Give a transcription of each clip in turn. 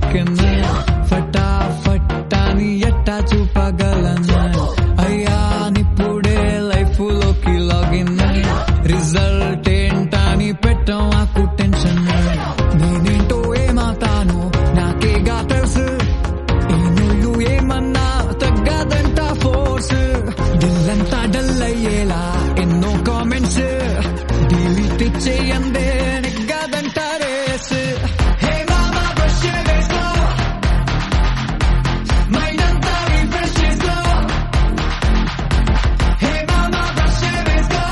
chicken ఫటాఫట్ అని ఎట్టా చూపగలను అయ్యా నిప్పుడే లైఫ్ లోకి లాగిన్ రిజల్ట్ ఏంటని పెట్టం ఆకు టెన్షన్ నేనేంటో ఏమాతాను నాకేగా తెలుసు నువ్వు ఏమన్నా తగ్గదంట ఫోర్స్ దిల్లంతా డల్ అయ్యేలా ఎన్నో కామెంట్స్ డిలీట్ చేయందే నెగ్గదంట రేస్ హే మామా బ్రష్ వేసుకో మైండ్ అంతా రిఫ్రెష్ చేసుకో హే మామా బ్రష్ వేసుకో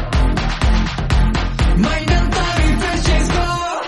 మైండ్ అంతా రిఫ్రెష్ చేసుకో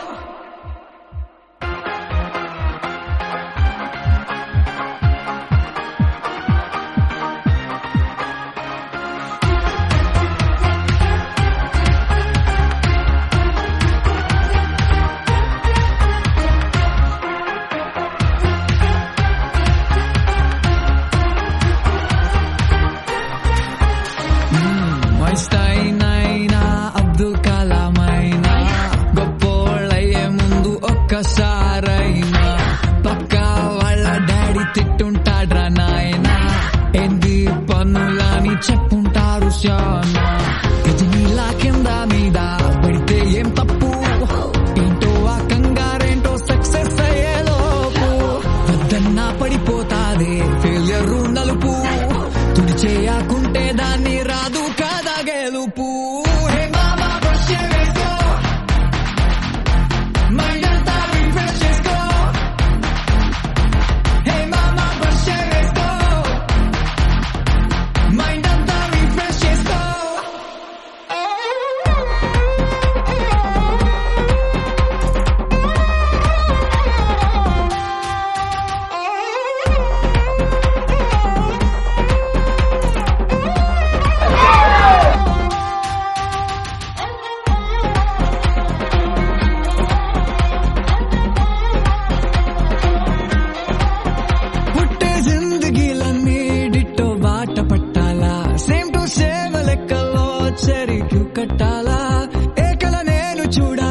ఐన్స్టైన్ అయినా అబ్దుల్ కలాం అయినా గొప్పోళ్ళయ్యే ముందు ఒక్కసారైనా పక్కా వాళ్ళ డాడీ తిట్టుంటాడ్రా నాయనా ఏంది పనులని చెప్పుంటారు శానా ఇది నీలా కింద మీద పెడితే ఏం తప్పు ఏంటో ఆ కంగారేంటో సక్సెస్ అయ్యేలోపు వద్దన్నా పడిపోతాదే ఫెయిల్యూర్ నలుపు తుడి చేయకుంటే దాన్ని రాదు కదా గెలుపు హే మామా బ్రష్ వేసుకో మైండ్ అంతా రిఫ్రెష్ చేసుకో హే మామా బ్రష్ వేసుకో మైండ్ అంతా రిఫ్రెష్ చేసుకో పుట్టే జిందగీలన్నీ డిట్టో బాట పట్టాలా సేమ్ టు సేమ్ లెక్కలో చెరికు కట్టాలా ఏకల నేను చూడ